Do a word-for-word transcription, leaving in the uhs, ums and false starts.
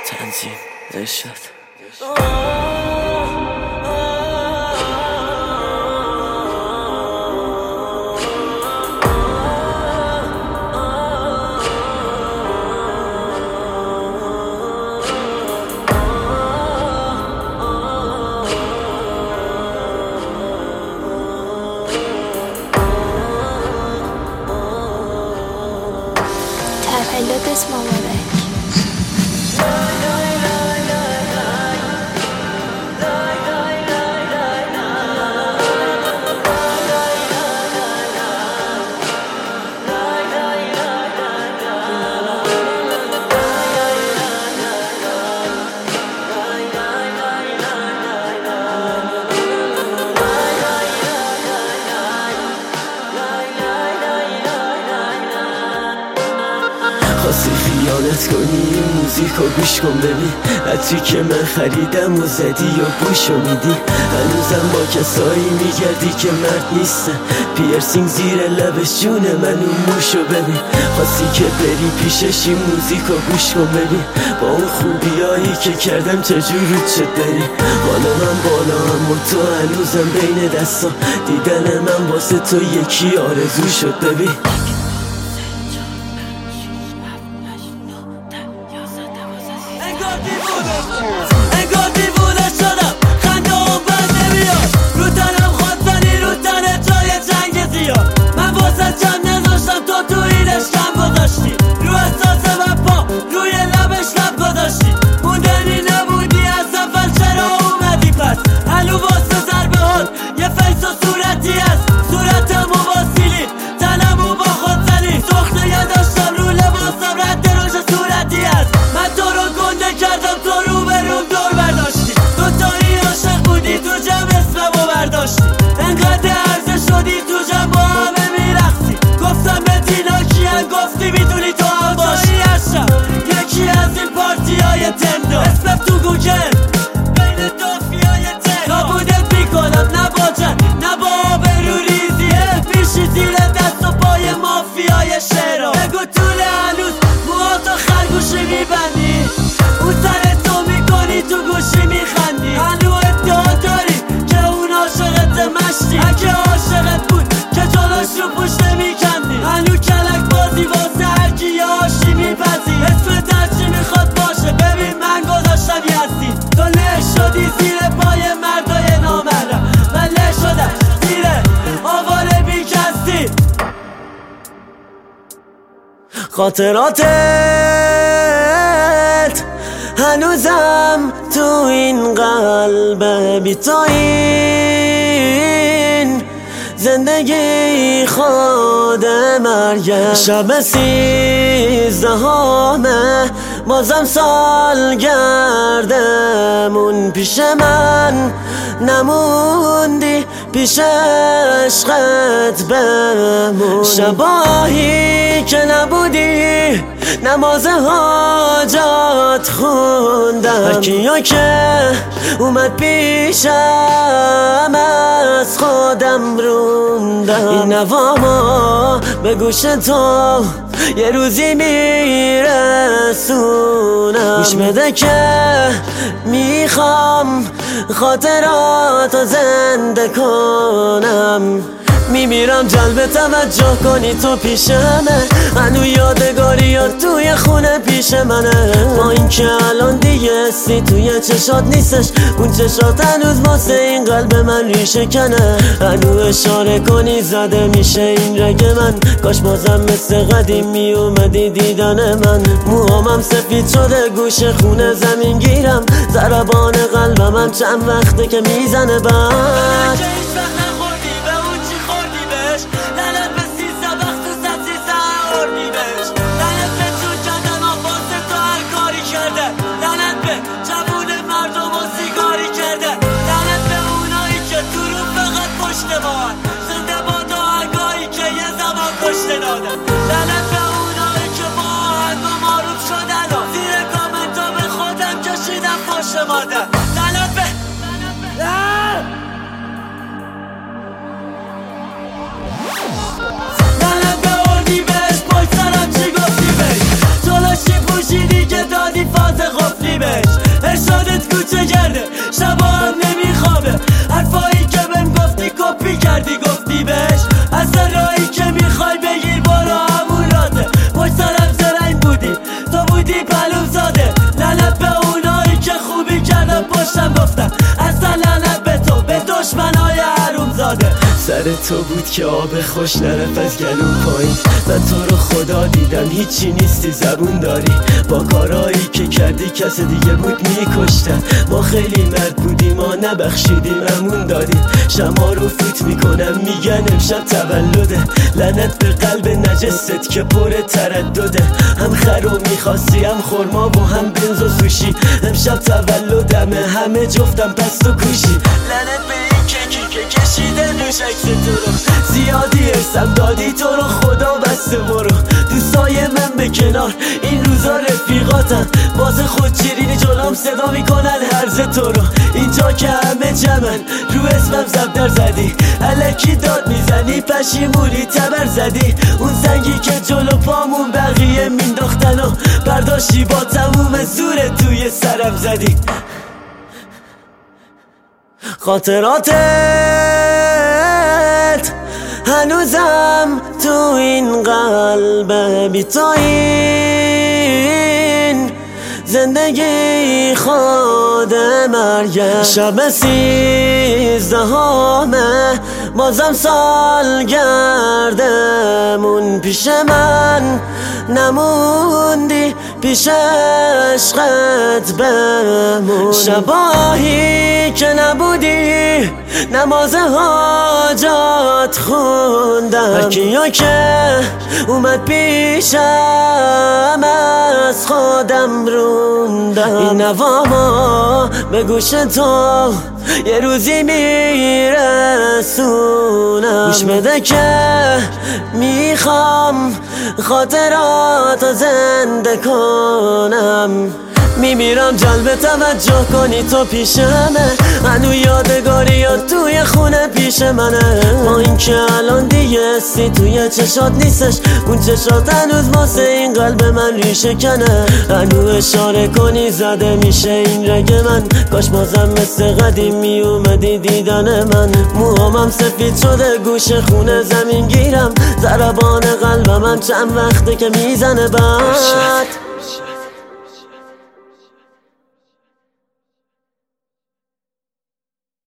تنظیم ارشاد. تولد اسم مبارک. خواستی خیانت کنی این موزیکو گوش کن ببین عطری که من خریدم و زدی یا بوشو میدی. هنوزم با کسایی میگردی که مرد نیستن، پیرسینگ زیر لبش جونه من اون موشو ببین. خواستی که بری پیشش این موزیکو گوش کن ببین با اون خوبیایی که کردم چجور رود شد بری. حالا من بالا هم و تو هنوزم بین دستا، دیدن من واسه تو یکی آرزو شد ببین. انگار دیوونه شدم، خنده هم بد نمیاد، رو تنم خود زنی رو تنه جای جنگ زیاد. من واسه جمع نذاشتم تو تو اینش کم گذاشتی، رو احساس من پا روی لبش لب گذاشتی. موندنی نبودی از اول چرا اومدی پس؟ هلو واسه ضربه هات یه فیس و صورتی هست، صورتمو با سیلی تنمو با خود زنی. سخته یه داشتم رو لباسم رد روش صورتی هست. من تو رو گنده کردم تو رو به روم دور برداشتی، دوتایی عاشق بودی تو جمع اسممو برداشتی. انقدر عرضه شدی تو جمع با همه میرخصی، گفتم به تینا کیه گفتی میدونی تو هم باشی. هشم یکی از این پارتی های تندو، اسمم تو گوگل بین دافی های تندو. نابودت میکنم نه با جن نه با آبرو ریزیه، پیشی زیر دست و پای مافیای شهرها. بگو طول هنوز موها تو خرگوشی میبندی، اون سر تو میکنی تو گوشی میخندی. هنو ادعا داری که اون عاشقت مشتی، اگه عاشقت بود که جلوش رو پوش نمیکندی. هنو کلک بازی واسه هرکی یه آشی میپذی، اسم درچی میخواد باشه ببین من گذاشتم یزدی. تو له شدی زیر پای مردای نامرم، من له شدم زیر آواره بیکستی. خاطراتت هنوزم تو این قلب بی تو، این زندگی خود مرگه. شب سیزدهمه بازم سال گردمون، پیش من نموندی پیش عشقت بمون. شباهی که نبودی نماز حاجات خوندم، هرکیا که اومد پیشم از خودم روندم. این نواما به گوش تو یه روزی میرسونم، گوش بده که میخوام خاطراتو زنده کنم. میمیرم جلب توجه کنی تو پیشمه، هنو یادگاریات توی خونه پیش منه. با این که الان دیگه هستی توی چشات نیستش، اون چشات هنوز واسه این قلب من ریشه کنه. هنو اشاره کنی زده میشه این رگ من، کاش بازم مثل قدیم میومدی دیدن من. موهامم سفید شده گوش خونه زمین گیرم، ضربان قلبم هم چند وقته که میزنه بعد. لعنت به سیزده وقت تو زد سیزده اردیبهشت، لعنت به جون کردن آفاسه تو هر کاری کرده، لعنت به جوون مردم و سیگاری کرده، لعنت به اونایی که تو رو فقط پشت باهن، زنده با آهنگایی که یه زمان کشته دادن. لعنت به اونایی که با آهنگ و معروف شدن و زیر کامنتا به خودم کشیدم پشت مادر. لعنت به کوچه کرده، شبا هم نمیخوابه. حرفایی که بهم گفتی کپی کردی گفتی بهش، اصلا راهی که میخوای بگی برو همون راته. پشت سرم زرنگ بودی تو بودی پلوم زاده، لعنت به اونایی که خوبی کردن پشتم گفتن، اصلا لعنت به تو به دشمنای حروم زاده. سر تو بود که آب خوش نرفت از گلوم پایین، من تو رو خدا دیدم هیچی نیستی زبون داری، با کارایی که کردی کس دیگه بود میکشتن. ما خیلی مرد بودیم ما نبخشیدیم امون دادیم، شما رو فوت میکنم میگن امشب تولده، لعنت به قلب نجست که پر تردده. هم خرو میخواستی هم خورما و هم بنز و سوشی، امشب تولدمه همه جفتم پست و کوشی. لعنت به این کیکی که کشیده روش عکس تو رو، زیادی ارسم دادی تو رو خدا بسته برو. دوستای من به کنار این روزا رفیقاتم، باز خود چیرینی جلوم صدا میکنن هرز تو رو. اینجا که همه جمن رو اسمم زبدر زدی، الکی داد میزنی پشیمونی تبر زدی. اون زنگی که جلو پامون بقیه مینداختن و برداشتی با تموم زور توی سرم زدی. خاطراتت هنوزم تو این قلب بی تو، این زندگی خود مرگه. شب سیزدهمه بازم سالگردمون، پیش من نموندی پیش عشقت بمون. شباهی که نبودی نماز حاجات خوندم، هرکیا که اومد پیشم از خودم روندم. این نواما به گوش تو یه روزی میرسونم، گوش بده که میخوام خاطرات زنده کنم. میمیرم جلب توجه کنی تو پیشمه، هنو یادگاریات توی خونه پیش منه. با این که الان دیگه هستی توی چشات نیستش، اون چشات هنوز واسه این قلب من ریشه کنه. هنو اشاره کنی زده میشه این رگ من، کاش بازم مثل قدیم میومدی دیدن من. موهامم سفید شده گوش خونه زمین گیرم، ضربان قلبم من چند وقته که میزنه بعد